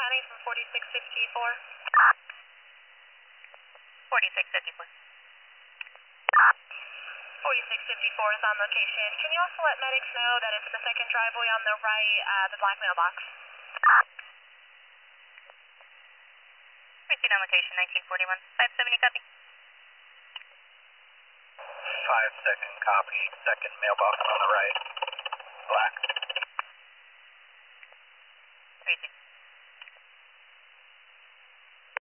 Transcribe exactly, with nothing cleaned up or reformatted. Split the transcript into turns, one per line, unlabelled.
County from forty-six fifty-four.
forty-six fifty-four.
forty-six fifty-four is on location. Can you also let medics know that it's the second driveway on the right, uh, the black mailbox?
Proceed on location, nineteen forty-one. five seventy, copy.
Five second copy, second mailbox on the right, black.
Crazy.